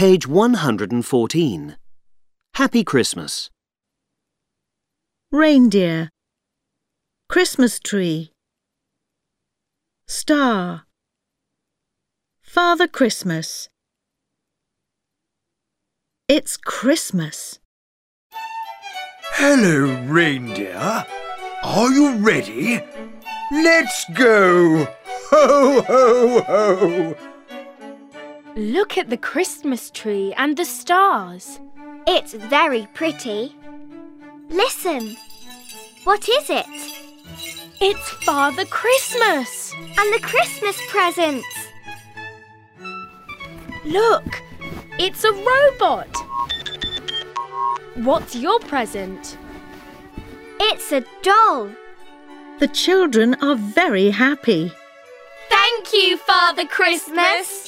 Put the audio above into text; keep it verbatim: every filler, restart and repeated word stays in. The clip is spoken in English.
Page one hundred fourteen. Happy Christmas. Reindeer, Christmas tree, star, Father Christmas. It's Christmas. Hello, reindeer. Are you ready? Let's go! Ho, ho, ho! Look at the Christmas tree and the stars. It's very pretty. Listen. What is it? It's Father Christmas. And the Christmas presents. Look, it's a robot. What's your present? It's a doll. The children are very happy. Thank you, Father Christmas.